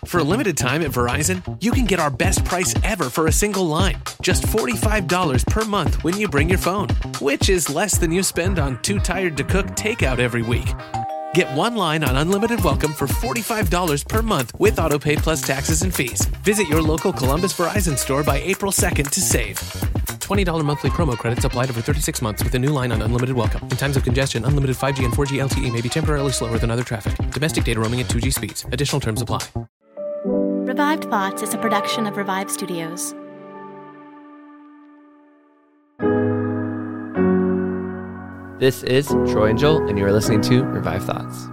For a limited time at Verizon, you can get our best price ever for a single line. Just $45 per month when you bring your phone, which is less than you spend on Too Tired to Cook takeout every week. Get one line on Unlimited Welcome for $45 per month with AutoPay plus taxes and fees. Visit your local Columbus Verizon store by April 2nd to save. $20 monthly promo credits applied over 36 months with a new line on Unlimited Welcome. In times of congestion, unlimited 5G and 4G LTE may be temporarily slower than other traffic. Domestic data roaming at 2G speeds. Additional terms apply. Revived Thoughts is a production of Revive Studios. This is Troy and Joel, and you are listening to Revive Thoughts.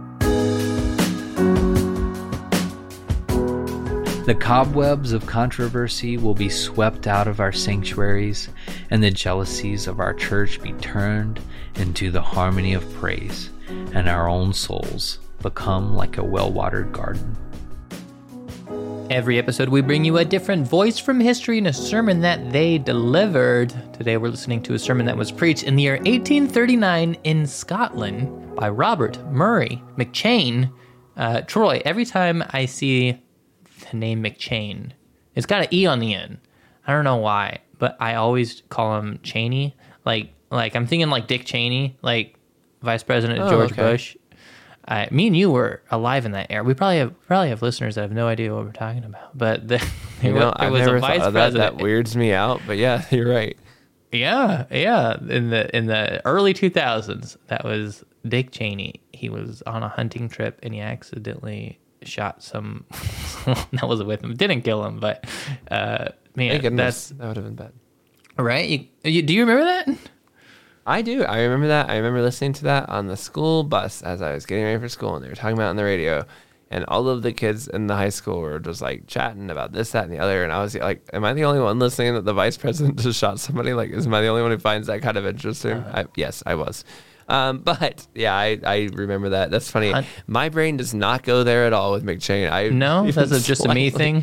The cobwebs of controversy will be swept out of our sanctuaries, and the jealousies of our church be turned into the harmony of praise, and our own souls become like a well-watered garden. Every episode, we bring you a different voice from history and a sermon that they delivered. Today, we're listening to a sermon that was preached in the year 1839 in Scotland by Robert Murray McCheyne. Troy, every time I see the name McCheyne, it's got an E on the end. I don't know why, but I always call him Cheney. Like I'm thinking like Dick Cheney, like Vice President George Bush. Me and you were alive in that era. We probably have listeners that have no idea what we're talking about. But I've never thought of that. That weirds me out. But yeah, you're right. Yeah. In the early 2000s, that was Dick Cheney. He was on a hunting trip and he accidentally shot some. That was with him. Didn't kill him, but man, that would have been bad. Right? Do you remember that? I do. I remember that. I remember listening to that on the school bus as I was getting ready for school, and they were talking about it on the radio, and all of the kids in the high school were just like chatting about this, that, and the other, and I was like, am I the only one listening that the vice president just shot somebody? Like, am I the only one who finds that kind of interesting? Yes, I was. But yeah, I remember that. That's funny. My brain does not go there at all with McCheyne. No, that's just a me thing.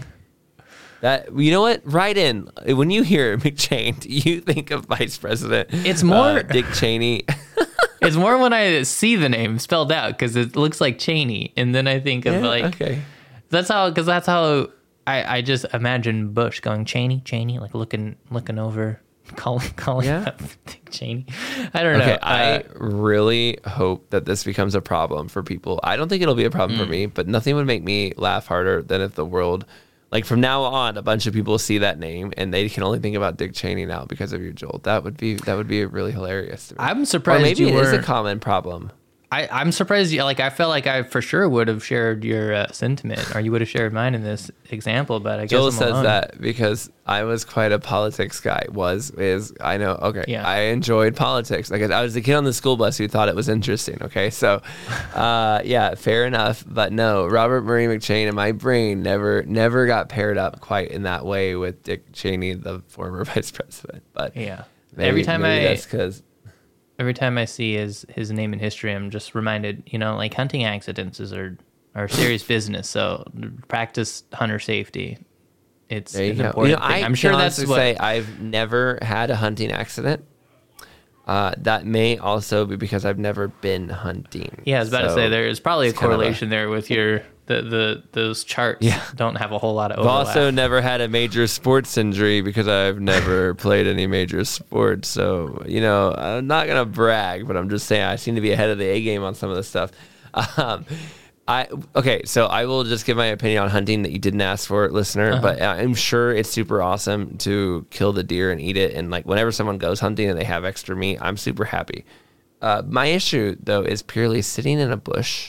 That, you know what? Right in. When you hear McCheyne, you think of Vice President. It's more Dick Cheney. It's more when I see the name spelled out because it looks like Cheney, and then I think of that's how I just imagine Bush going Cheney, like looking over, calling up Dick Cheney. I don't know. I really hope that this becomes a problem for people. I don't think it'll be a problem for me, but nothing would make me laugh harder than if the world. Like from now on, a bunch of people see that name and they can only think about Dick Cheney now because of you, Joel. That would be really hilarious to me. I'm surprised. Or maybe it is a common problem. I'm surprised. I felt like I for sure would have shared your sentiment, or you would have shared mine in this example. But I guess Joel I'm says alone. that because I was quite a politics guy. I know. Okay, yeah. I enjoyed politics. Like I was the kid on the school bus who thought it was interesting. Okay, so yeah, fair enough. But no, Robert Murray McCheyne in my brain never got paired up quite in that way with Dick Cheney, the former vice president. But yeah, maybe that's because. Every time I see his name in history, I'm just reminded, like hunting accidents are serious business. So practice hunter safety. It's an important thing. I'm sure that's what. Say I've never had a hunting accident. That may also be because I've never been hunting. Yeah, I was about to say there is probably a correlation there with your those charts. Yeah. Don't have a whole lot of overlap. I've also never had a major sports injury because I've never played any major sports. So I'm not gonna brag, but I'm just saying I seem to be ahead of the A game on some of this stuff. So I will just give my opinion on hunting that you didn't ask for, listener, but I'm sure it's super awesome to kill the deer and eat it. And like whenever someone goes hunting and they have extra meat, I'm super happy. My issue though is purely sitting in a bush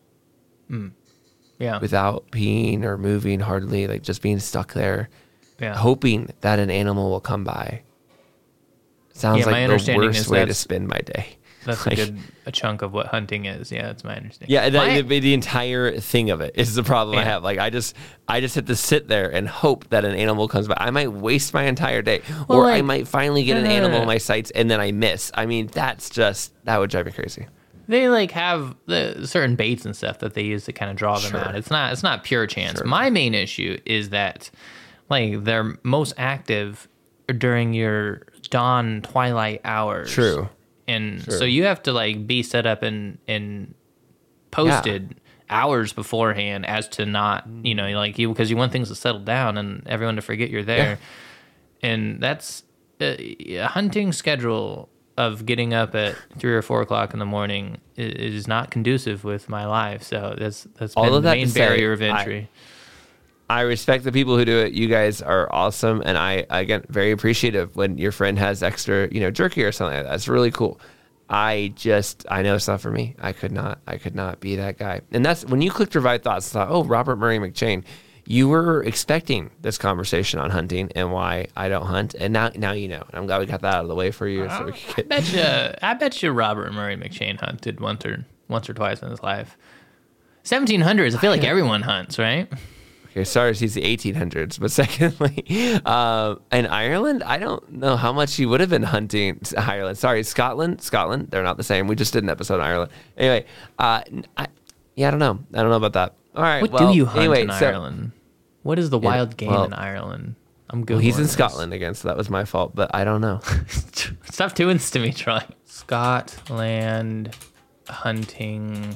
without peeing or moving hardly, like just being stuck there, hoping that an animal will come by. Sounds like the worst way to spend my day. That's a chunk of what hunting is. Yeah, that's my understanding. Yeah, the entire thing of it is the problem I have. Like I just have to sit there and hope that an animal comes by. I might waste my entire day, or I might finally get an animal in my sights and then I miss. I mean, that would drive me crazy. They have the certain baits and stuff that they use to kind of draw them out. It's not pure chance. Sure. My main issue is that they're most active during your dawn twilight hours. True. And so you have to be set up and posted hours beforehand as to not, like because you want things to settle down and everyone to forget you're there. Yeah. And that's a hunting schedule of getting up at 3 or 4 o'clock in the morning is not conducive with my life. So that's all been of the that main barrier of entry. I respect the people who do it. You guys are awesome. And I, again, very appreciative when your friend has extra, jerky or something like that. It's really cool. I know it's not for me. I could not be that guy. And that's when you clicked Revive Thoughts, I thought, oh, Robert Murray McCheyne, you were expecting this conversation on hunting and why I don't hunt. And now you know. And I'm glad we got that out of the way for you. So we could I bet you Robert Murray McCheyne hunted once or twice in his life. 1700s, I feel like everyone hunts, right? Okay, SARS, he's the 1800s. But secondly, in Ireland, I don't know how much he would have been hunting Ireland. Sorry, Scotland, they're not the same. We just did an episode on Ireland. Anyway, I don't know. I don't know about that. All right, what do you hunt in Ireland? What is the wild game in Ireland? I'm good. Well, he's in Scotland again, so that was my fault, but I don't know. Stop doing this to me, Troy. Scotland hunting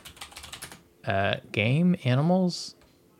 game, animals.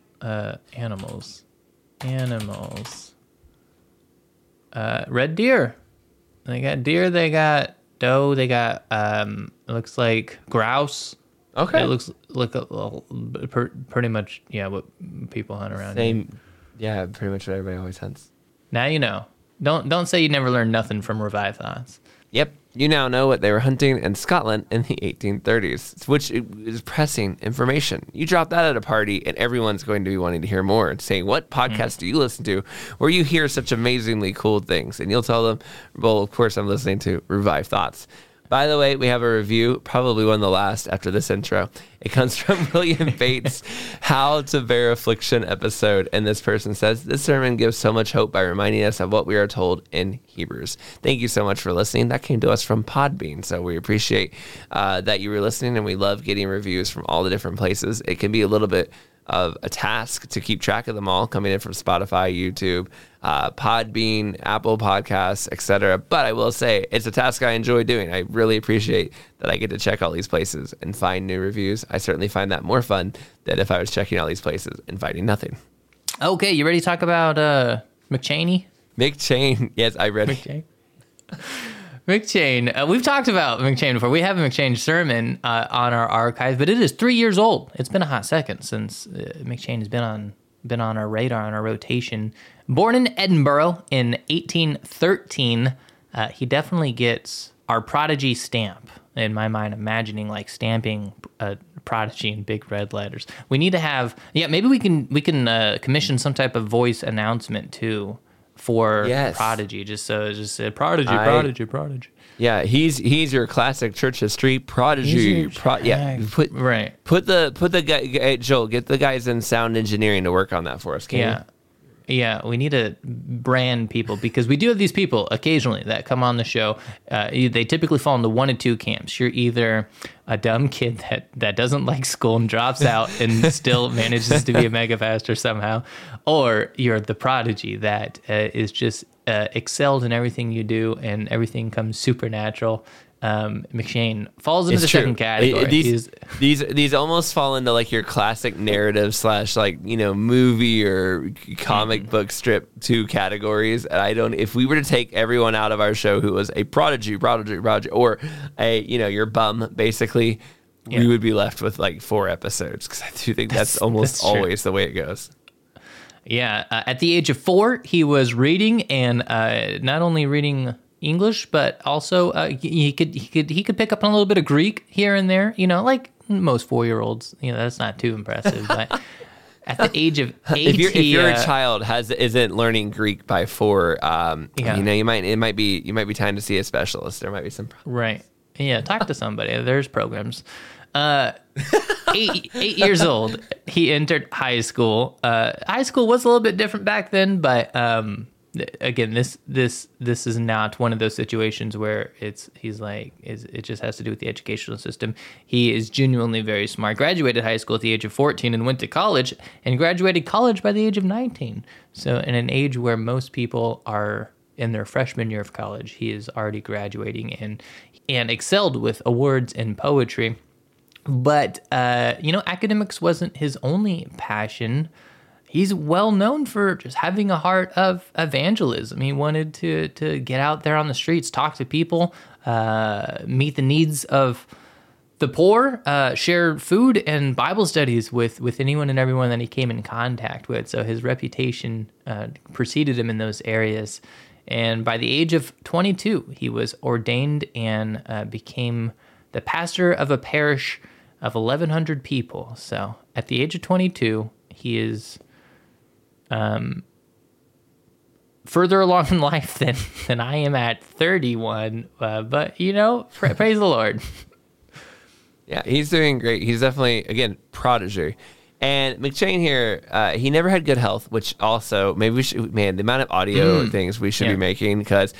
Red deer. They got deer. They got doe. They got it looks like grouse. Okay. It looks like pretty much what people hunt around here. Same. Yeah, pretty much what everybody always hunts. Now you know. Don't say you never learned nothing from Revive Thoughts. Yep. You now know what they were hunting in Scotland in the 1830s, which is pressing information. You drop that at a party, and everyone's going to be wanting to hear more and saying, what podcast do you listen to where you hear such amazingly cool things? And you'll tell them, well, of course, I'm listening to Revive Thoughts. By the way, we have a review, probably one of the last after this intro. It comes from William Bates' How to Bear Affliction episode. And this person says, this sermon gives so much hope by reminding us of what we are told in Hebrews. Thank you so much for listening. That came to us from Podbean. So we appreciate that you were listening, and we love getting reviews from all the different places. It can be a little bit of a task to keep track of them all, coming in from Spotify, YouTube, Podbean, Apple Podcasts, etc. But I will say it's a task I enjoy doing. I really appreciate that I get to check all these places and find new reviews. I certainly find that more fun than if I was checking all these places and finding nothing. Okay, you ready to talk about McCheyne? McCheyne. Yes, I read McCheyne. McCheyne. We've talked about McCheyne before. We have a McCheyne sermon on our archive, but it is 3 years old. It's been a hot second since McCheyne has been on our radar, on our rotation. Born in Edinburgh in 1813, he definitely gets our prodigy stamp. In my mind, imagining like stamping prodigy in big red letters. We need to have maybe we can commission some type of voice announcement too. For Prodigy, just said Prodigy. Yeah, he's your classic church history Prodigy. Put the guy, Joel, get the guys in sound engineering to work on that for us. Can you? Yeah, we need to brand people because we do have these people occasionally that come on the show. They typically fall into one of two camps. You're either a dumb kid that doesn't like school and drops out and still manages to be a mega pastor somehow, or you're the prodigy that is just excelled in everything you do and everything comes supernatural. McCheyne falls into the second category. These almost fall into like your classic narrative / movie or comic book strip 2 categories. And if we were to take everyone out of our show who was a prodigy, or your bum, basically, we would be left with like 4 episodes because I do think that's always the way it goes. Yeah, at the age of 4, he was reading, and not only reading English, but also he could pick up on a little bit of Greek here and there. Like most 4-year-olds. That's not too impressive. But at the age of 8, if you're a child isn't learning Greek by 4, it might be time to see a specialist. There might be some problems. Right. Yeah, talk to somebody. There's programs. 8 years old, he entered high school. High school was a little bit different back then, but again, this is not one of those situations where it just has to do with the educational system. He is genuinely very smart. Graduated high school at the age of 14 and went to college, and graduated college by the age of 19. So in an age where most people are in their freshman year of college, he is already graduating and excelled with awards in poetry. But, academics wasn't his only passion. He's well known for just having a heart of evangelism. He wanted to get out there on the streets, talk to people, meet the needs of the poor, share food and Bible studies with anyone and everyone that he came in contact with. So his reputation preceded him in those areas. And by the age of 22, he was ordained and became the pastor of a parish of 1,100 people. So at the age of 22, he is further along in life than I am at 31. But, praise the Lord. Yeah, he's doing great. He's definitely, again, prodigy. And McChain here, he never had good health, which also maybe we should, the amount of audio things we should be making, because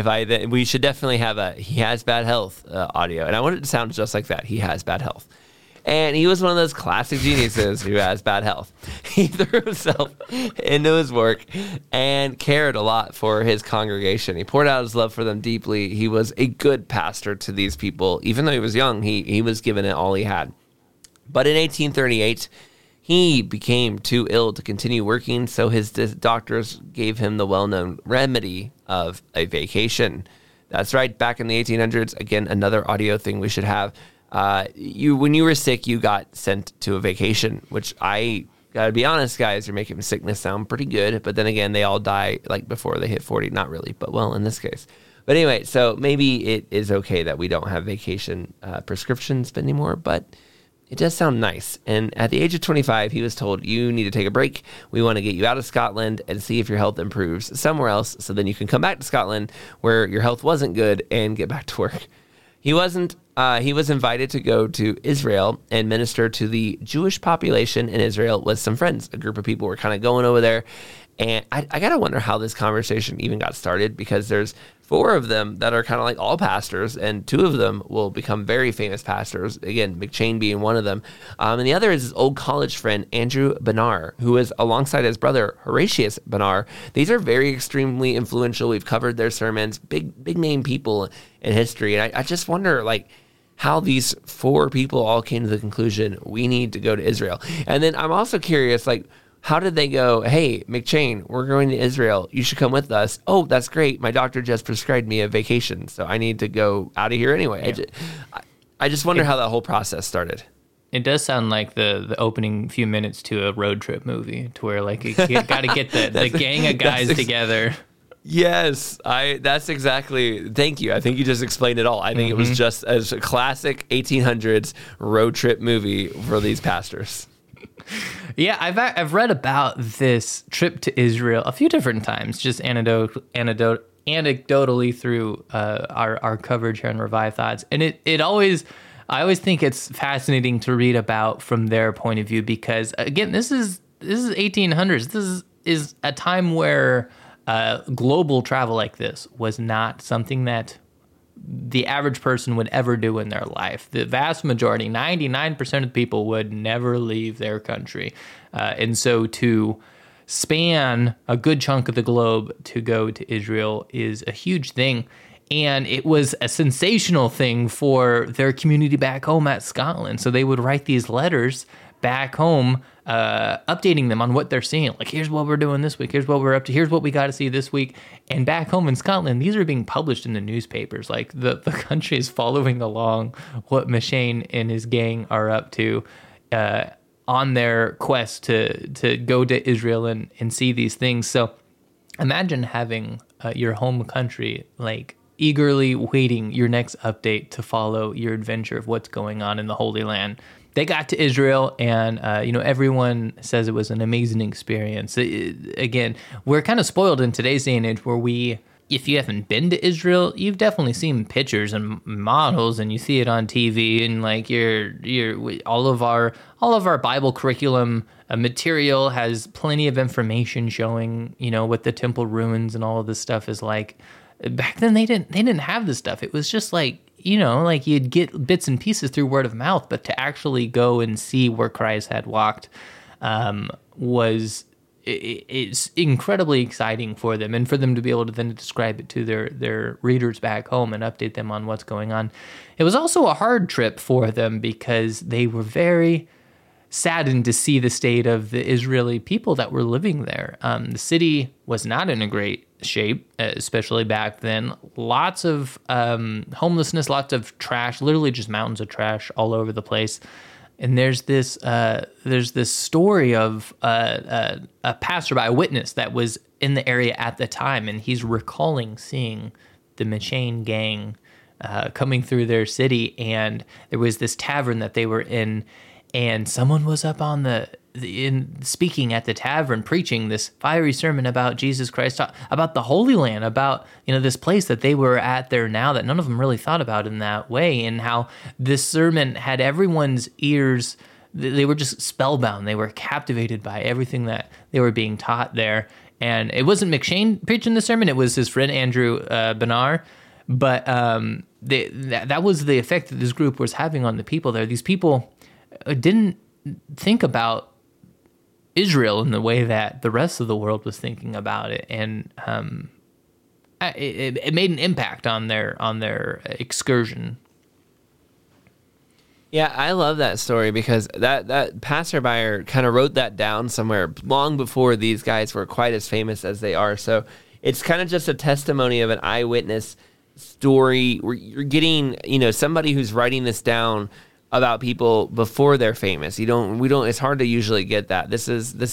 we should definitely have he has bad health audio. And I want it to sound just like that. He has bad health. And he was one of those classic geniuses who has bad health. He threw himself into his work and cared a lot for his congregation. He poured out his love for them deeply. He was a good pastor to these people. Even though he was young, he was given it all he had. But in 1838, he became too ill to continue working, so his doctors gave him the well-known remedy of a vacation. That's right, back in the 1800s, again, another audio thing we should have. When you were sick, you got sent to a vacation, which I gotta be honest, guys, you're making sickness sound pretty good. But then again, they all die like before they hit 40. Not really, but well, in this case. But anyway, so maybe it is okay that we don't have vacation prescriptions anymore, but it does sound nice. And at the age of 25, he was told, you need to take a break. We want to get you out of Scotland and see if your health improves somewhere else, so then you can come back to Scotland where your health wasn't good and get back to work. He was invited to go to Israel and minister to the Jewish population in Israel with some friends. A group of people were kind of going over there. And I got to wonder how this conversation even got started, because there's 4 of them that are kind of like all pastors, and 2 of them will become very famous pastors. Again, McChain being one of them. And the other is his old college friend, Andrew Bonar, who is alongside his brother, Horatius Bonar. These are very extremely influential. We've covered their sermons, big name people in history. And I just wonder, how these 4 people all came to the conclusion, we need to go to Israel. And then I'm also curious, how did they go, hey, McChain, we're going to Israel. You should come with us. Oh, that's great. My doctor just prescribed me a vacation, so I need to go out of here anyway. Yeah. I just wonder how that whole process started. It does sound like the opening few minutes to a road trip movie, to where you got to get the gang of guys together. Yes, that's exactly, thank you. I think you just explained it all. I think it was just a classic 1800s road trip movie for these pastors. Yeah, I've read about this trip to Israel a few different times, just anecdotally through our coverage here on Revive Thoughts, and I always think it's fascinating to read about from their point of view, because again, this is 1800s. This is a time where global travel like this was not something that the average person would ever do in their life. The vast majority, 99% of people, would never leave their country. And so to span a good chunk of the globe to go to Israel is a huge thing. And it was a sensational thing for their community back home at Scotland. So they would write these letters back home, updating them on what they're seeing. Here's what we're doing this week. Here's what we're up to. Here's what we got to see this week. And back home in Scotland, these are being published in the newspapers. The country is following along what McChain and his gang are up to on their quest to go to Israel and see these things. So imagine having your home country eagerly waiting your next update to follow your adventure of what's going on in the Holy Land. They got to Israel, and everyone says it was an amazing experience. Again, we're kind of spoiled in today's day and age, where if you haven't been to Israel, you've definitely seen pictures and models, and you see it on TV, and you're all of our Bible curriculum material has plenty of information showing what the temple ruins and all of this stuff is like. Back then, they didn't have this stuff. It was just you'd get bits and pieces through word of mouth, but to actually go and see where Christ had walked was it's incredibly exciting for them, and for them to be able to then describe it to their readers back home and update them on what's going on. It was also a hard trip for them because they were very saddened to see the state of the Israeli people that were living there. The city was not in a great shape, especially back then. Lots of homelessness, lots of trash, literally just mountains of trash all over the place. And there's this story of a passerby, a witness that was in the area at the time, and he's recalling seeing the McChain gang coming through their city, and there was this tavern that they were in, and someone was up on speaking at the tavern, preaching this fiery sermon about Jesus Christ, about the Holy Land, about this place that they were at there now that none of them really thought about in that way, and how this sermon had everyone's ears. They were just spellbound. They were captivated by everything that they were being taught there. And it wasn't McChain preaching the sermon; it was his friend Andrew Benar. But that was the effect that this group was having on the people there. These people didn't think about Israel in the way that the rest of the world was thinking about it, and it made an impact on their excursion. Yeah, I love that story because that passerby kind of wrote that down somewhere long before these guys were quite as famous as they are. So it's kind of just a testimony of an eyewitness story where you're getting, somebody who's writing this down about people before they're famous. It's hard to usually get that. This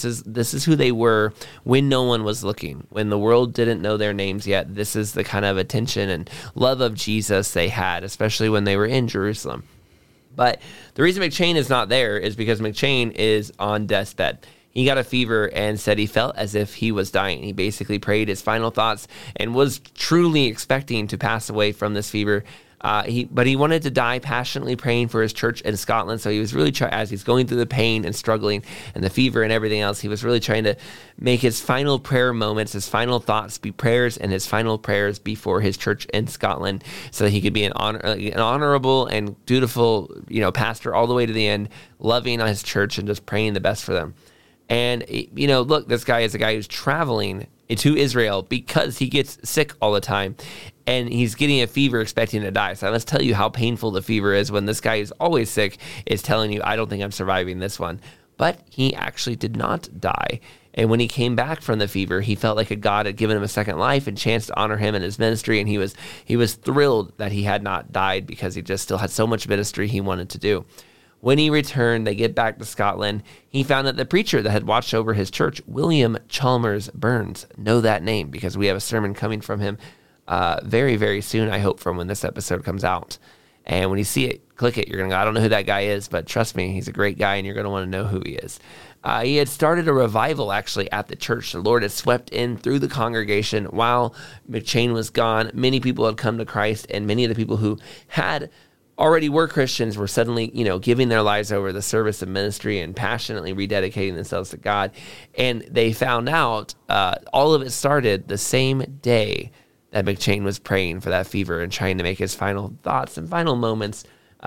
is who they were when no one was looking, when the world didn't know their names yet. This is the kind of attention and love of Jesus they had, especially when they were in Jerusalem. But the reason McChain is not there is because McChain is on death's bed. He got a fever and said he felt as if he was dying. He basically prayed his final thoughts and was truly expecting to pass away from this fever. But he wanted to die passionately praying for his church in Scotland. So he was really as he's going through the pain and struggling and the fever and everything else, he was really trying to make his final prayer moments, his final thoughts be prayers, and his final prayers be for his church in Scotland, so that he could be an honorable and dutiful, pastor all the way to the end, loving on his church and just praying the best for them. And, look, this guy is a guy who's traveling to Israel because he gets sick all the time, and he's getting a fever expecting to die. So I must tell you how painful the fever is when this guy who's always sick is telling you, I don't think I'm surviving this one. But he actually did not die. And when he came back from the fever, he felt like a God had given him a second life and chance to honor him in his ministry. And he was thrilled that he had not died because he just still had so much ministry he wanted to do. When he returned, they get back to Scotland. He found that the preacher that had watched over his church, William Chalmers Burns, know that name because we have a sermon coming from him very, very soon, I hope, from when this episode comes out. And when you see it, click it. You're going to go, I don't know who that guy is, but trust me, he's a great guy, and you're going to want to know who he is. He had started a revival, actually, at the church. The Lord had swept in through the congregation while McChain was gone. Many people had come to Christ, and many of the people who had already were Christians were suddenly, giving their lives over the service of ministry and passionately rededicating themselves to God. And they found out all of it started the same day that McChain was praying for that fever and trying to make his final thoughts and final moments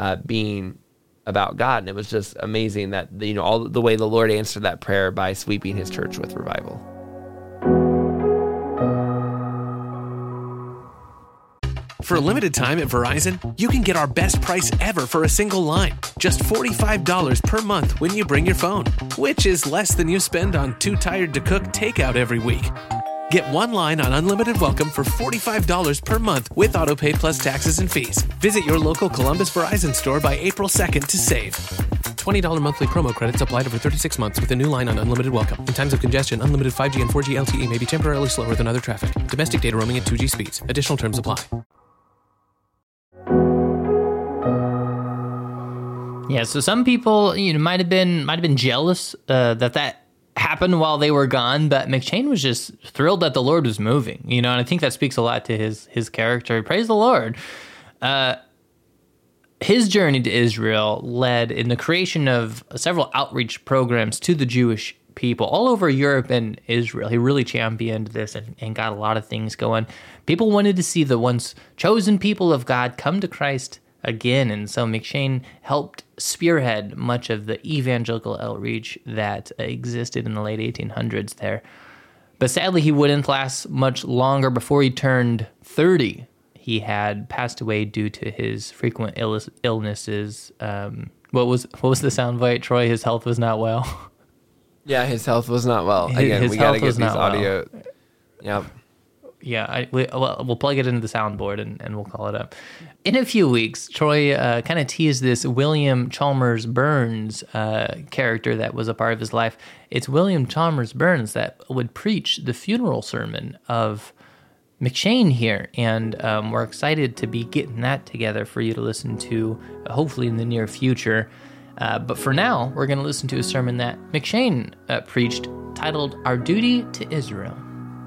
being about God. And it was just amazing that, all the way the Lord answered that prayer by sweeping his church with revival. For a limited time at Verizon, you can get our best price ever for a single line. Just $45 per month when you bring your phone, which is less than you spend on Too Tired to Cook takeout every week. Get one line on Unlimited Welcome for $45 per month with AutoPay plus taxes and fees. Visit your local Columbus Verizon store by April 2nd to save. $20 monthly promo credits applied over 36 months with a new line on Unlimited Welcome. In times of congestion, unlimited 5G and 4G LTE may be temporarily slower than other traffic. Domestic data roaming at 2G speeds. Additional terms apply. Yeah, so some people, might have been jealous that happened while they were gone, but McChain was just thrilled that the Lord was moving, and I think that speaks a lot to his character. Praise the Lord. His journey to Israel led in the creation of several outreach programs to the Jewish people all over Europe and Israel. He really championed this and got a lot of things going. People wanted to see the once chosen people of God come to Christ again. And so McCheyne helped spearhead much of the evangelical outreach that existed in the late 1800s there. But sadly, he wouldn't last much longer. Before he turned 30, he had passed away due to his frequent illnesses. What was the soundbite, Troy? His health was not well. Yeah, his health was not well. Again, His we got to health get was these not audio. well. Yep. Yeah, we'll plug it into the soundboard and we'll call it up. In a few weeks, Troy kind of teased this William Chalmers Burns character that was a part of his life. It's William Chalmers Burns that would preach the funeral sermon of McCheyne here, and we're excited to be getting that together for you to listen to, hopefully in the near future. But for now, we're going to listen to a sermon that McCheyne preached titled Our Duty to Israel.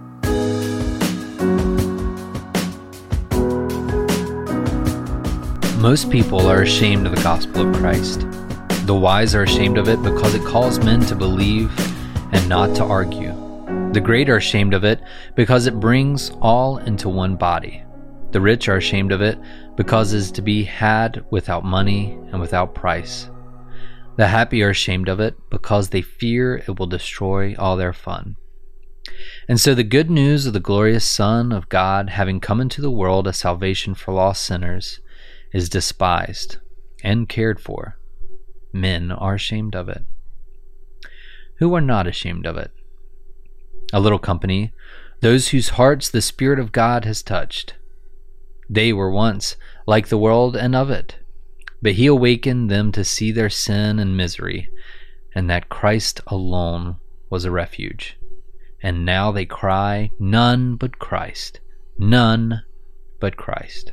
Most people are ashamed of the gospel of Christ. The wise are ashamed of it because it calls men to believe and not to argue. The great are ashamed of it because it brings all into one body. The rich are ashamed of it because it is to be had without money and without price. The happy are ashamed of it because they fear it will destroy all their fun. And so the good news of the glorious Son of God, having come into the world as salvation for lost sinners, is despised and cared for. Men are ashamed of it. Who are not ashamed of it? A little company, those whose hearts the Spirit of God has touched. They were once like the world and of it, but he awakened them to see their sin and misery, and that Christ alone was a refuge. And now they cry, none but Christ, none but Christ.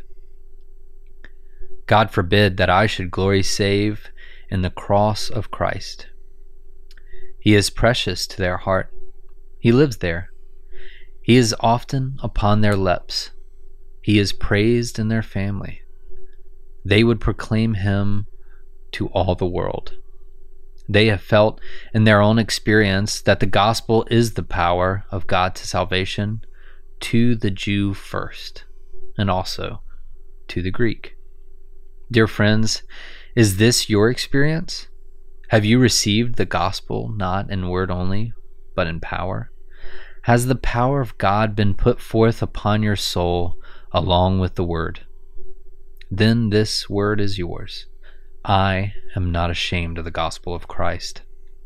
God forbid that I should glory save in the cross of Christ. He is precious to their heart. He lives there. He is often upon their lips. He is praised in their family. They would proclaim him to all the world. They have felt in their own experience that the gospel is the power of God to salvation to the Jew first, and also to the Greek. Dear friends, is this your experience? Have you received the gospel not in word only, but in power? Has the power of God been put forth upon your soul along with the word? Then this word is yours. I am not ashamed of the gospel of Christ.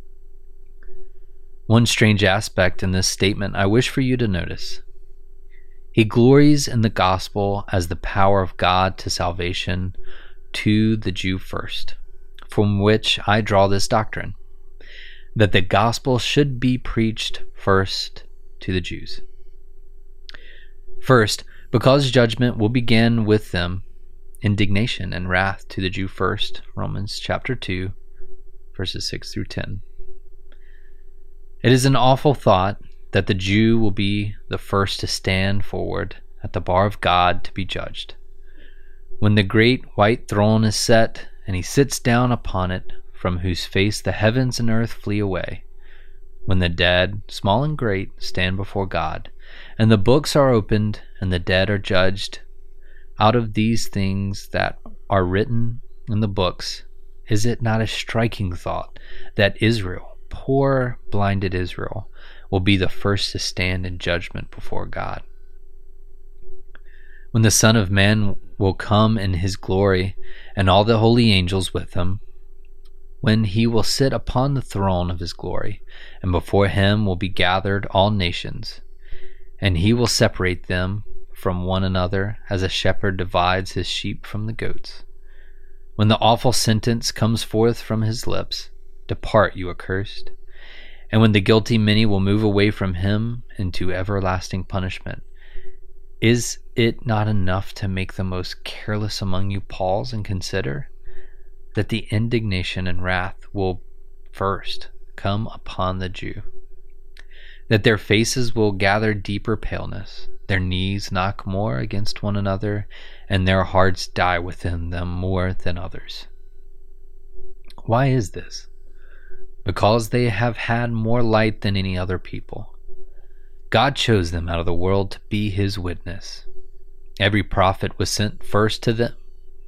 One strange aspect in this statement I wish for you to notice. He glories in the gospel as the power of God to salvation to the Jew first, from which I draw this doctrine, that the gospel should be preached first to the Jews. First, because judgment will begin with them, indignation and wrath to the Jew first, Romans chapter 2, verses 6 through 10. It is an awful thought that the Jew will be the first to stand forward at the bar of God to be judged. When the great white throne is set, and he sits down upon it, from whose face the heavens and earth flee away, when the dead, small and great, stand before God, and the books are opened, and the dead are judged, out of these things that are written in the books, is it not a striking thought that Israel, poor blinded Israel, will be the first to stand in judgment before God? When the Son of Man will come in his glory, and all the holy angels with him, when he will sit upon the throne of his glory, and before him will be gathered all nations, and he will separate them from one another as a shepherd divides his sheep from the goats. When the awful sentence comes forth from his lips, "Depart, you accursed," and when the guilty many will move away from him into everlasting punishment, is it not enough to make the most careless among you pause and consider that the indignation and wrath will first come upon the Jew, that their faces will gather deeper paleness, their knees knock more against one another, and their hearts die within them more than others? Why is this? Because they have had more light than any other people. God chose them out of the world to be his witness. Every prophet was sent first to them.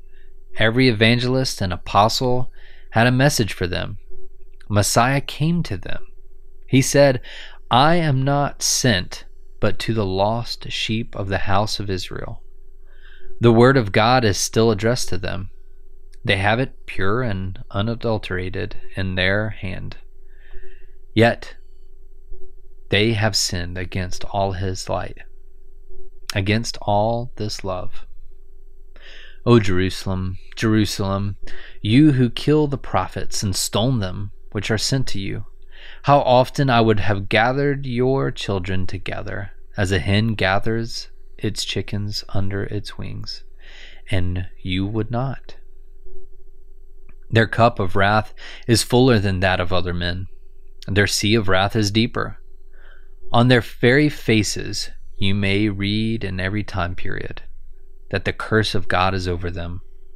Every evangelist and apostle had a message for them. Messiah came to them. He said, "I am not sent but to the lost sheep of the house of Israel." The word of God is still addressed to them. They have it pure and unadulterated in their hand. Yet they have sinned against all his light, against all this love. O Jerusalem, Jerusalem, you who kill the prophets and stone them which are sent to you, how often I would have gathered your children together, as a hen gathers its chickens under its wings, and you would not. Their cup of wrath is fuller than that of other men. Their sea of wrath is deeper. On their very faces you may read in every time period that the curse of God is over them.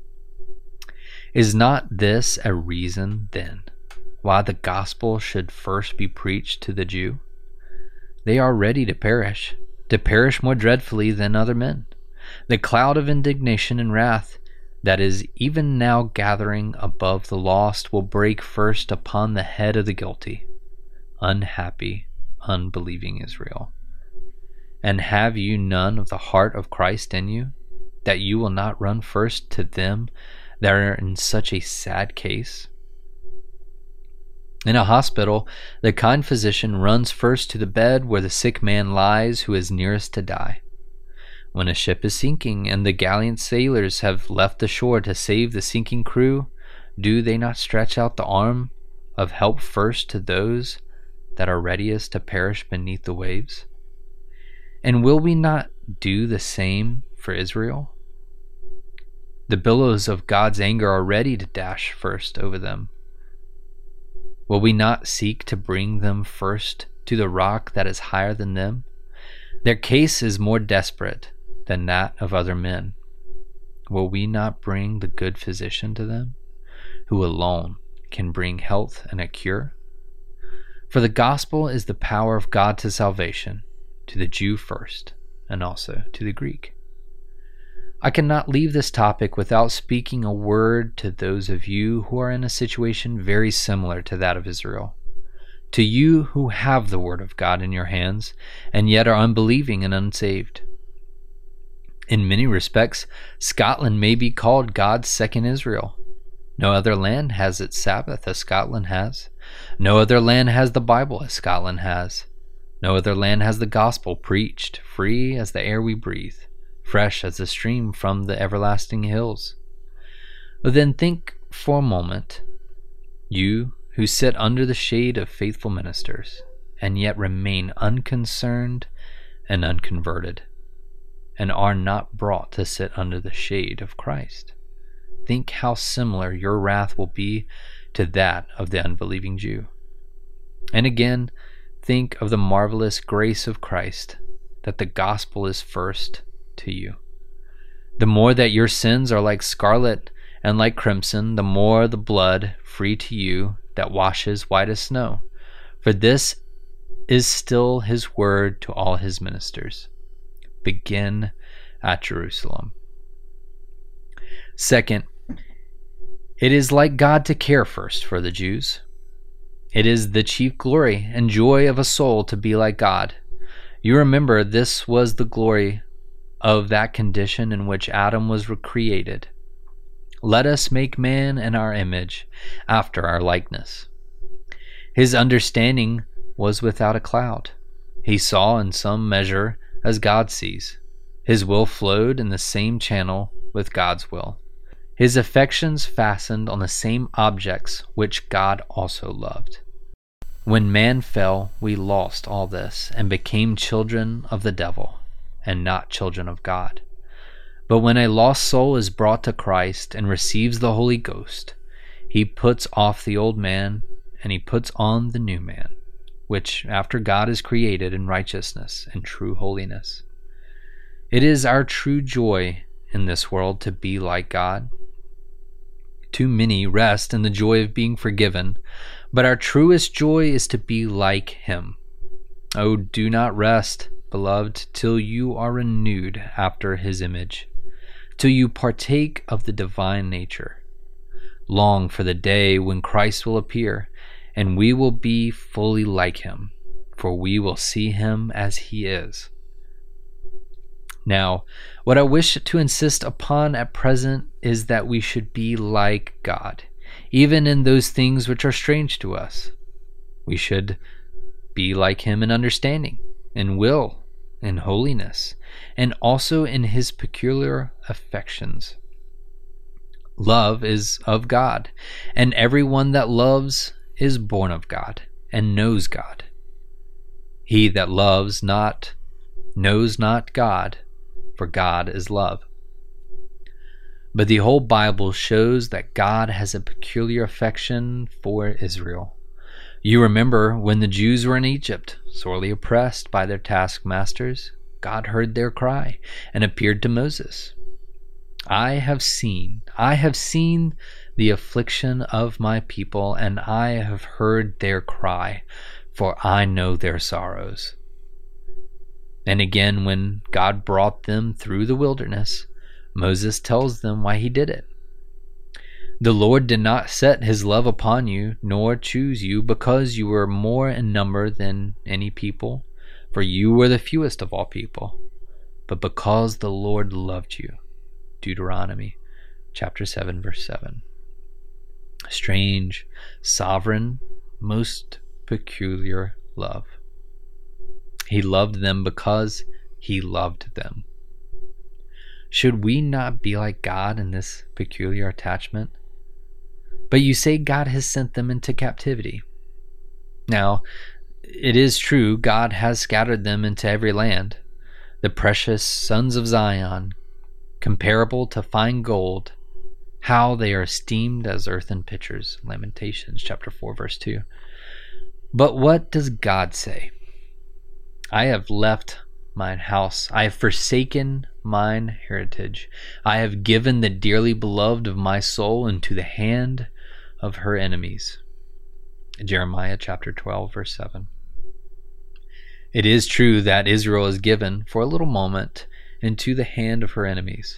Is not this a reason, then, why the gospel should first be preached to the Jew? They are ready to perish more dreadfully than other men. The cloud of indignation and wrath that is even now gathering above the lost will break first upon the head of the guilty, unhappy, unbelieving Israel. And have you none of the heart of Christ in you, that you will not run first to them that are in such a sad case? In a hospital, the kind physician runs first to the bed where the sick man lies who is nearest to die. When a ship is sinking and the gallant sailors have left the shore to save the sinking crew, do they not stretch out the arm of help first to those that are readiest to perish beneath the waves? And will we not do the same for Israel? The billows of God's anger are ready to dash first over them. Will we not seek to bring them first to the rock that is higher than them? Their case is more desperate than that of other men. Will we not bring the good physician to them, who alone can bring health and a cure? For the gospel is the power of God to salvation, to the Jew first, and also to the Greek. I cannot leave this topic without speaking a word to those of you who are in a situation very similar to that of Israel. To you who have the word of God in your hands, and yet are unbelieving and unsaved. In many respects, Scotland may be called God's second Israel. No other land has its Sabbath as Scotland has. No other land has the Bible as Scotland has. No other land has the gospel preached, free as the air we breathe, fresh as the stream from the everlasting hills. Then think for a moment, you who sit under the shade of faithful ministers, and yet remain unconcerned and unconverted, and are not brought to sit under the shade of Christ. Think how similar your wrath will be to that of the unbelieving Jew. And again, think of the marvelous grace of Christ, that the gospel is first to you. The more that your sins are like scarlet and like crimson, the more the blood free to you that washes white as snow. For this is still his word to all his ministers. Begin at Jerusalem. Second, it is like God to care first for the Jews. It is the chief glory and joy of a soul to be like God. You remember this was the glory of that condition in which Adam was recreated. Let us make man in our image, after our likeness. His understanding was without a cloud. He saw in some measure as God sees. His will flowed in the same channel with God's will. His affections fastened on the same objects which God also loved. When man fell, we lost all this and became children of the devil and not children of God. But when a lost soul is brought to Christ and receives the Holy Ghost, he puts off the old man and he puts on the new man, which after God is created in righteousness and true holiness. It is our true joy in this world to be like God. Too many rest in the joy of being forgiven, but our truest joy is to be like him. Oh, do not rest, beloved, till you are renewed after his image. till you partake of the divine nature. Long for the day when Christ will appear, and we will be fully like him, for we will see him as he is. Now, what I wish to insist upon at present is that we should be like God, even in those things which are strange to us. We should be like him in understanding, in will, in holiness, and also in his peculiar affections. Love is of God, and everyone that loves is born of God, and knows God. He that loves not knows not God, for God is love. But the whole Bible shows that God has a peculiar affection for Israel. You remember when the Jews were in Egypt, sorely oppressed by their taskmasters, God heard their cry and appeared to Moses. I have seen the affliction of my people, and I have heard their cry, for I know their sorrows. And again, when God brought them through the wilderness, Moses tells them why he did it. The Lord did not set his love upon you, nor choose you, because you were more in number than any people, for you were the fewest of all people, but because the Lord loved you. Deuteronomy chapter 7, verse 7. Strange, sovereign, most peculiar love. He loved them because he loved them. Should we not be like God in this peculiar attachment? But you say God has sent them into captivity. Now, it is true God has scattered them into every land. The precious sons of Zion, comparable to fine gold, how they are esteemed as earthen pitchers. Lamentations chapter 4, verse 2. But what does God say? I have left mine house, I have forsaken mine heritage, I have given the dearly beloved of my soul into the hand of her enemies. Jeremiah chapter 12, verse 7. It is true that Israel is given for a little moment into the hand of her enemies,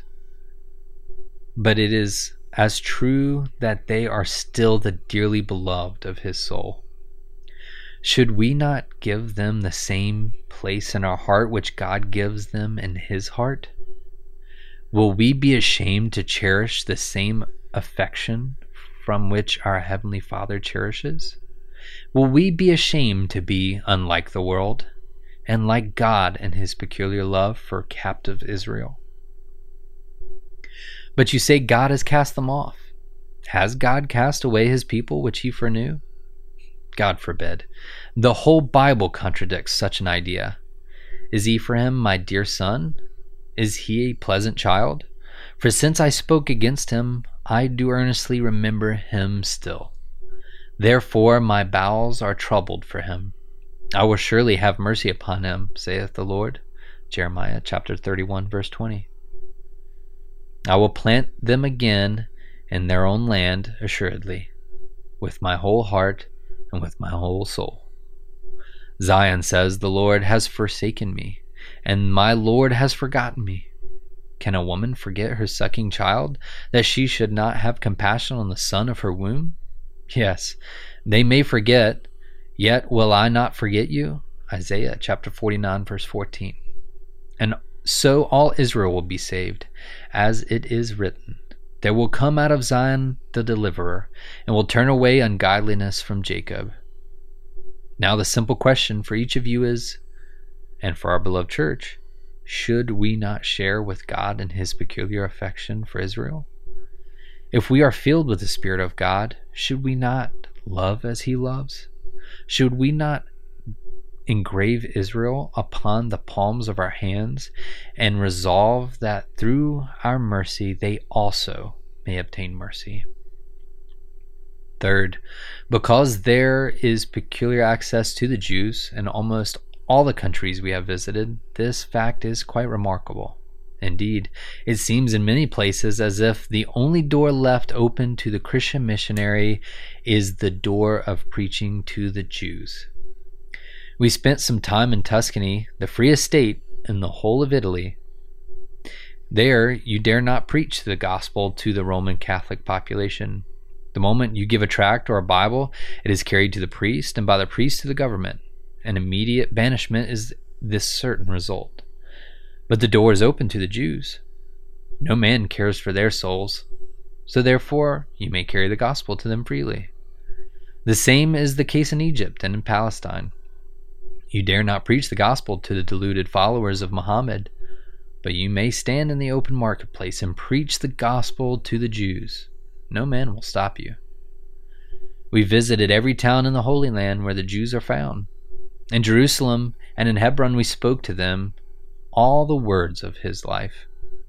but it is as true that they are still the dearly beloved of his soul. Should we not give them the same place in our heart which God gives them in his heart? Will we be ashamed to cherish the same affection from which our Heavenly Father cherishes? Will we be ashamed to be unlike the world and like God in his peculiar love for captive Israel? But you say God has cast them off. Has God cast away his people which he foreknew? God forbid. The whole Bible contradicts such an idea. Is Ephraim my dear son? Is he a pleasant child? For since I spoke against him, I do earnestly remember him still. Therefore my bowels are troubled for him. I will surely have mercy upon him, saith the Lord. Jeremiah chapter 31, verse 20. I will plant them again in their own land, assuredly, with my whole heart and with my whole soul. Zion says, the Lord has forsaken me, and my Lord has forgotten me. Can a woman forget her sucking child, that she should not have compassion on the son of her womb? Yes, they may forget, yet will I not forget you. Isaiah chapter 49, verse 14. And so all Israel will be saved, as it is written, there will come out of Zion the deliverer, and will turn away ungodliness from Jacob. Now the simple question for each of you is, and for our beloved church, should we not share with God in his peculiar affection for Israel? If we are filled with the Spirit of God, should we not love as he loves? Should we not engrave Israel upon the palms of our hands and resolve that through our mercy they also may obtain mercy? Third, because there is peculiar access to the Jews in almost all the countries we have visited, this fact is quite remarkable. Indeed, it seems in many places as if the only door left open to the Christian missionary is the door of preaching to the Jews. We spent some time in Tuscany, the freest state in the whole of Italy, There, you dare not preach the gospel to the Roman Catholic population. The moment you give a tract or a Bible, it is carried to the priest, and by the priest to the government. An immediate banishment is this certain result. But the door is open to the Jews. No man cares for their souls, so therefore you may carry the gospel to them freely. The same is the case in Egypt and in Palestine. You dare not preach the gospel to the deluded followers of Muhammad, but you may stand in the open marketplace and preach the gospel to the Jews. No man will stop you. We visited every town in the Holy Land where the Jews are found. In Jerusalem and in Hebron we spoke to them all the words of his life.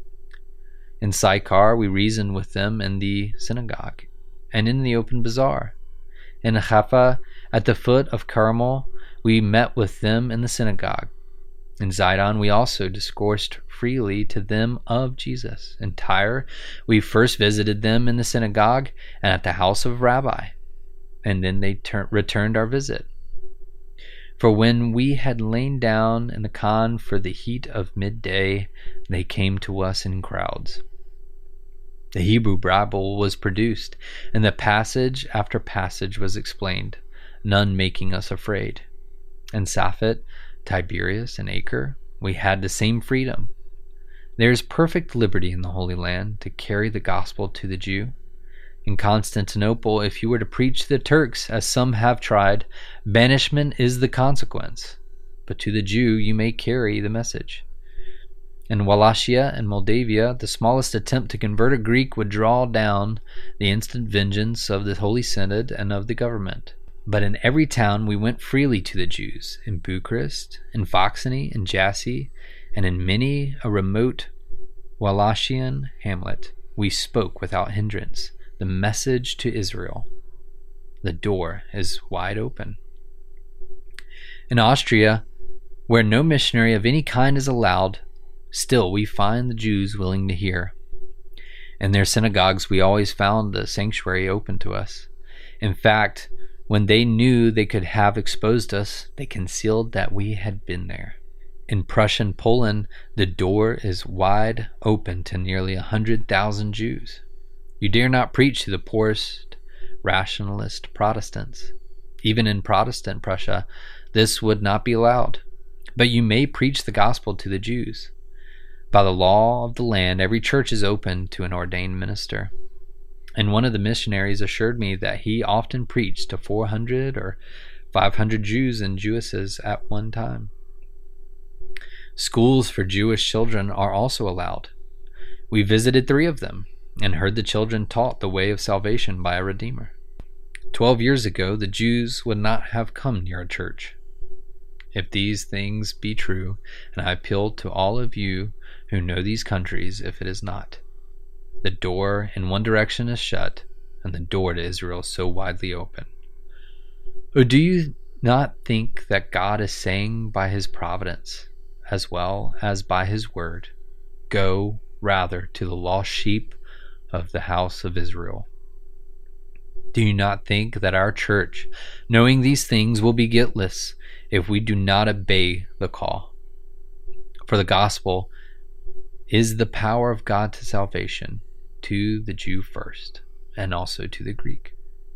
In Sychar we reasoned with them in the synagogue and in the open bazaar. In Jaffa, at the foot of Carmel, we met with them in the synagogue. In Zidon we also discoursed freely to them of Jesus. In Tyre we first visited them in the synagogue and at the house of Rabbi, and then they returned our visit. For when we had lain down in the Khan for the heat of midday, they came to us in crowds. The Hebrew Bible was produced, and the passage after passage was explained, none making us afraid. In Saphat, Tiberias, and Acre, we had the same freedom. There is perfect liberty in the Holy Land to carry the gospel to the Jew. In Constantinople, if you were to preach to the Turks, as some have tried, banishment is the consequence. But to the Jew you may carry the message. In Wallachia and Moldavia, the smallest attempt to convert a Greek would draw down the instant vengeance of the Holy Synod and of the government. But in every town we went freely to the Jews, in Bucharest, in Foxany, in Jassy, and in many a remote Wallachian hamlet, we spoke without hindrance the message to Israel. The door is wide open. In Austria, where no missionary of any kind is allowed, still we find the Jews willing to hear. In their synagogues we always found the sanctuary open to us. In fact, when they knew they could have exposed us, they concealed that we had been there. In Prussian Poland, the door is wide open to nearly 100,000 Jews. You dare not preach to the poorest rationalist Protestants. Even in Protestant Prussia, this would not be allowed. But you may preach the gospel to the Jews. By the law of the land, every church is open to an ordained minister. And one of the missionaries assured me that he often preached to 400 or 500 Jews and Jewesses at one time. Schools for Jewish children are also allowed. We visited 3 of them and heard the children taught the way of salvation by a Redeemer. 12 years ago, the Jews would not have come near a church. If these things be true, and I appeal to all of you who know these countries if it is not, the door in one direction is shut, and the door to Israel is so widely open. Or do you not think that God is saying by his providence, as well as by his word, go rather to the lost sheep of the house of Israel? Do you not think that our church, knowing these things, will be guiltless if we do not obey the call? For the gospel is the power of God to salvation, to the Jew first, and also to the Greek.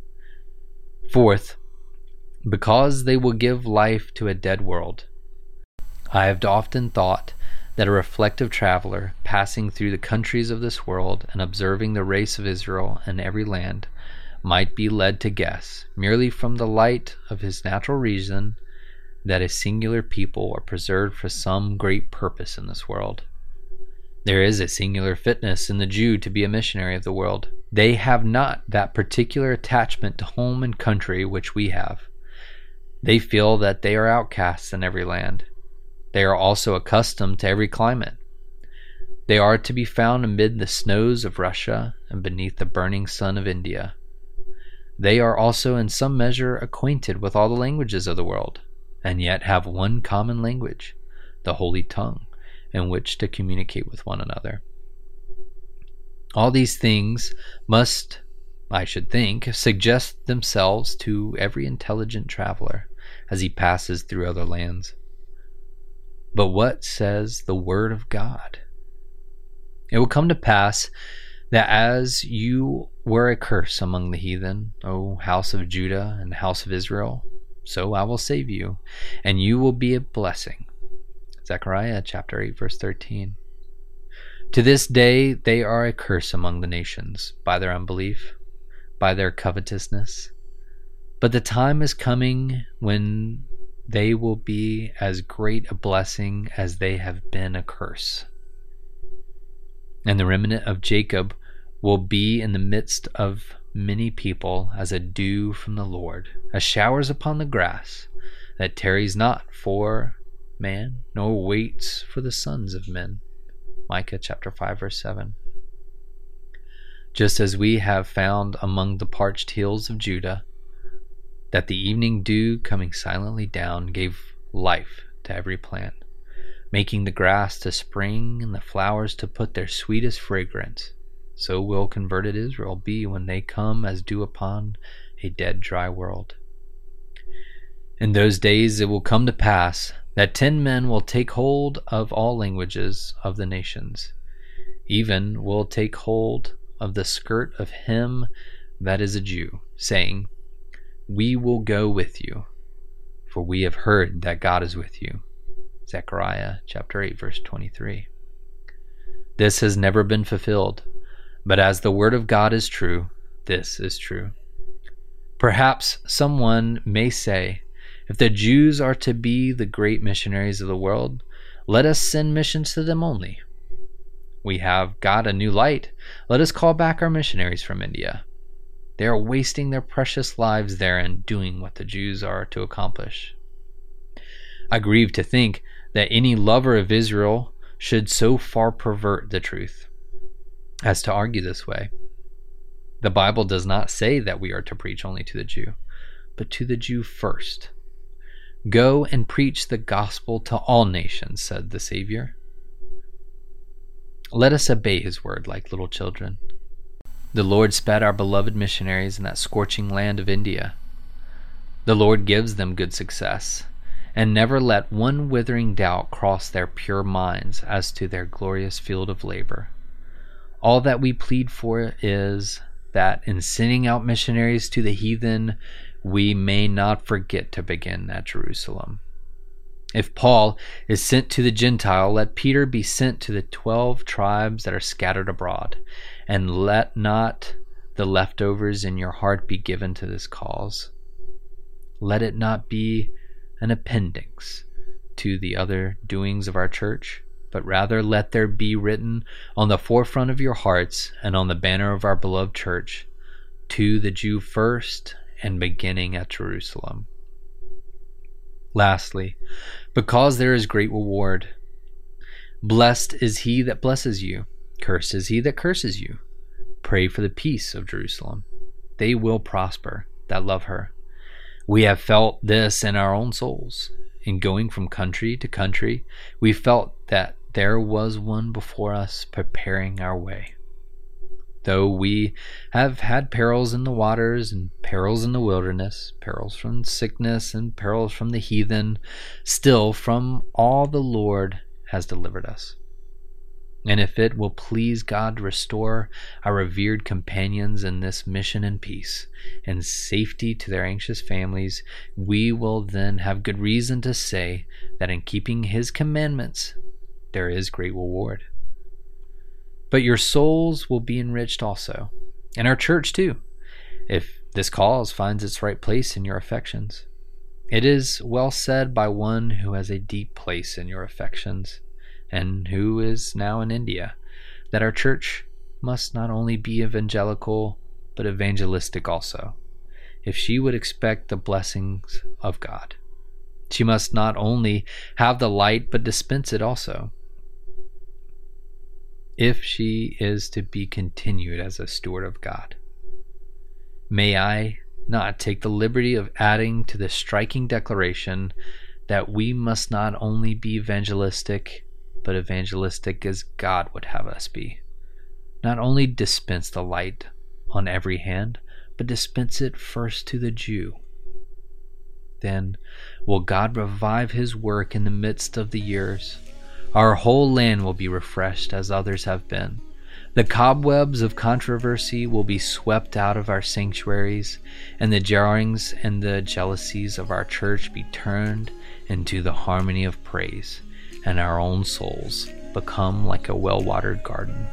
4th, because they will give life to a dead world. I have often thought that a reflective traveler passing through the countries of this world and observing the race of Israel in every land might be led to guess, merely from the light of his natural reason, that a singular people are preserved for some great purpose in this world. There is a singular fitness in the Jew to be a missionary of the world. They have not that particular attachment to home and country which we have. They feel that they are outcasts in every land. They are also accustomed to every climate. They are to be found amid the snows of Russia and beneath the burning sun of India. They are also in some measure acquainted with all the languages of the world, and yet have one common language, the holy tongue, in which to communicate with one another. All these things must, I should think, suggest themselves to every intelligent traveler as he passes through other lands. But what says the Word of God? It will come to pass that as you were a curse among the heathen, O house of Judah and house of Israel, so I will save you, and you will be a blessing. Zechariah chapter 8, verse 13. To this day they are a curse among the nations, by their unbelief, by their covetousness. But the time is coming when they will be as great a blessing as they have been a curse. And the remnant of Jacob will be in the midst of many people as a dew from the Lord, as showers upon the grass, that tarries not for man, nor waits for the sons of men. Micah chapter 5, verse 7. Just as we have found among the parched hills of Judah, that the evening dew coming silently down gave life to every plant, making the grass to spring and the flowers to put their sweetest fragrance, so will converted Israel be when they come as dew upon a dead, dry world. In those days it will come to pass that 10 men will take hold of all languages of the nations, even will take hold of the skirt of him that is a Jew, saying, We will go with you, for we have heard that God is with you. Zechariah chapter 8, verse 23. This has never been fulfilled, but as the word of God is true, this is true. Perhaps someone may say, if the Jews are to be the great missionaries of the world, let us send missions to them only. We have got a new light. Let us call back our missionaries from India. They are wasting their precious lives there and doing what the Jews are to accomplish. I grieve to think that any lover of Israel should so far pervert the truth as to argue this way. The Bible does not say that we are to preach only to the Jew, but to the Jew first. Go and preach the gospel to all nations, said the Savior. Let us obey his word like little children. The Lord sped our beloved missionaries in that scorching land of India. The Lord gives them good success, and never let one withering doubt cross their pure minds as to their glorious field of labor. All that we plead for is that in sending out missionaries to the heathen, we may not forget to begin at Jerusalem. If Paul is sent to the Gentile, let Peter be sent to the 12 tribes that are scattered abroad, and let not the leftovers in your heart be given to this cause. Let it not be an appendix to the other doings of our church, but rather let there be written on the forefront of your hearts and on the banner of our beloved church, to the Jew first and beginning at Jerusalem. Lastly, because there is great reward. Blessed is he that blesses you, cursed is he that curses you. Pray for the peace of Jerusalem. They will prosper that love her. We have felt this in our own souls. In going from country to country, we felt that there was one before us preparing our way. Though we have had perils in the waters and perils in the wilderness, perils from sickness and perils from the heathen, still from all the Lord has delivered us. And if it will please God to restore our revered companions in this mission in peace and safety to their anxious families, we will then have good reason to say that in keeping his commandments there is great reward. But your souls will be enriched also, and our church too, if this cause finds its right place in your affections. It is well said by one who has a deep place in your affections, and who is now in India, that our church must not only be evangelical, but evangelistic also, if she would expect the blessings of God. She must not only have the light, but dispense it also, if she is to be continued as a steward of God. May I not take the liberty of adding to the striking declaration that we must not only be evangelistic, but evangelistic as God would have us be. Not only dispense the light on every hand, but dispense it first to the Jew. Then will God revive his work in the midst of the years, Our whole land will be refreshed as others have been. The cobwebs of controversy will be swept out of our sanctuaries, and the jarrings and the jealousies of our church be turned into the harmony of praise, and our own souls become like a well-watered garden.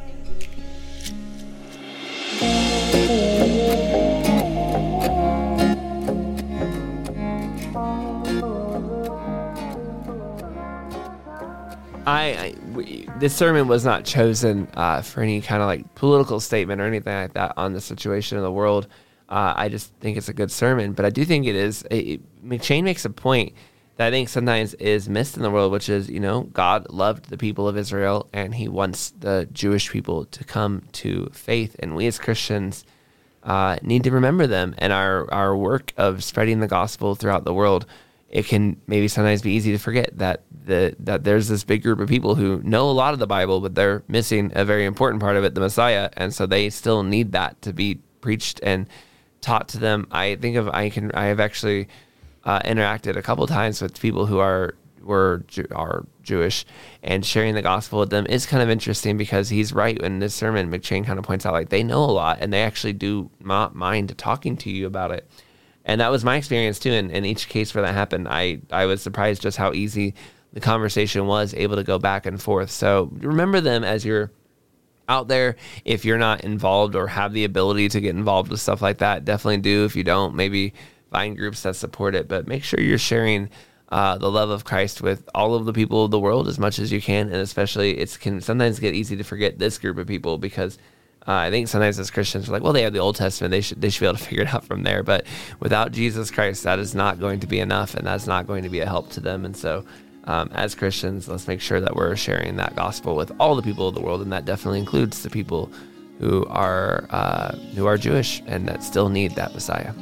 This sermon was not chosen for any kind of like political statement or anything like that on the situation of the world. I just think it's a good sermon, but I do think it is. McChain makes a point that I think sometimes is missed in the world, which is, God loved the people of Israel and he wants the Jewish people to come to faith. And we as Christians need to remember them, and our work of spreading the gospel throughout the world. It can maybe sometimes be easy to forget that there's this big group of people who know a lot of the Bible, but they're missing a very important part of it, the Messiah, and so they still need that to be preached and taught to them. I have actually interacted a couple of times with people who are Jewish, and sharing the gospel with them is kind of interesting, because he's right in this sermon. McChain kind of points out, like, they know a lot and they actually do not mind talking to you about it. And that was my experience too. In each case where that happened, I was surprised just how easy the conversation was, able to go back and forth. So remember them as you're out there. If you're not involved or have the ability to get involved with stuff like that, definitely do. If you don't, maybe find groups that support it. But make sure you're sharing the love of Christ with all of the people of the world as much as you can. And especially, it can sometimes get easy to forget this group of people, because I think sometimes as Christians we're like, well, they have the Old Testament, they should be able to figure it out from there. But without Jesus Christ, that is not going to be enough, and that's not going to be a help to them. And so as Christians, let's make sure that we're sharing that gospel with all the people of the world, and that definitely includes the people who are Jewish and that still need that Messiah.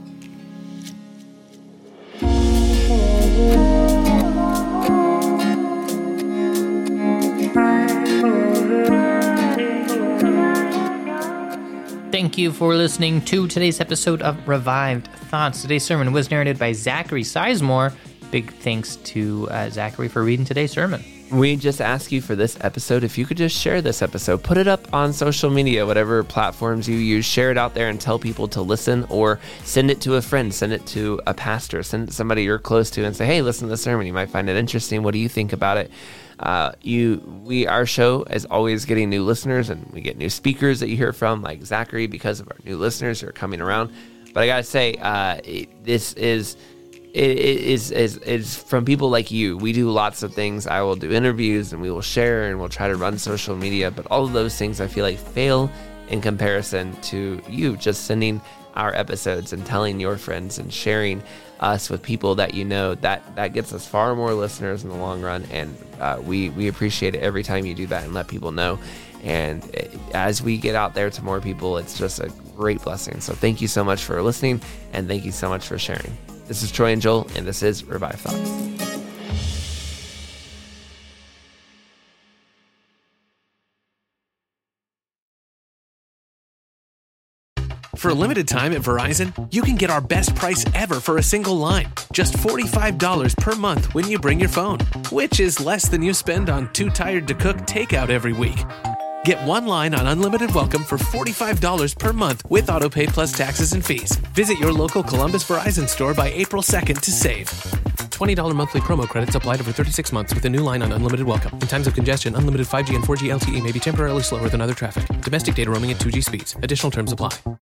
Thank you for listening to today's episode of Revived Thoughts. Today's sermon was narrated by Zachary Sizemore. Big thanks to Zachary for reading today's sermon. We just ask you for this episode, if you could just share this episode, put it up on social media, whatever platforms you use, share it out there and tell people to listen, or send it to a friend, send it to a pastor, send it to somebody you're close to and say, hey, listen to this sermon. You might find it interesting. What do you think about it? Our show is always getting new listeners, and we get new speakers that you hear from, like Zachary, because of our new listeners who are coming around. But I gotta say, this is from people like you. We do lots of things. I will do interviews, and we will share, and we'll try to run social media. But all of those things I feel like fail in comparison to you just sending our episodes and telling your friends and sharing us with people that you know. That gets us far more listeners in the long run, and we appreciate it every time you do that and let people know. And as we get out there to more people, it's just a great blessing. So thank you so much for listening, and thank you so much for sharing. This is Troy and Joel, and this is Revived Thoughts. For a limited time at Verizon, you can get our best price ever for a single line. Just $45 per month when you bring your phone, which is less than you spend on Too Tired to Cook takeout every week. Get one line on Unlimited Welcome for $45 per month with AutoPay plus taxes and fees. Visit your local Columbus Verizon store by April 2nd to save. $20 monthly promo credits applied over 36 months with a new line on Unlimited Welcome. In times of congestion, unlimited 5G and 4G LTE may be temporarily slower than other traffic. Domestic data roaming at 2G speeds. Additional terms apply.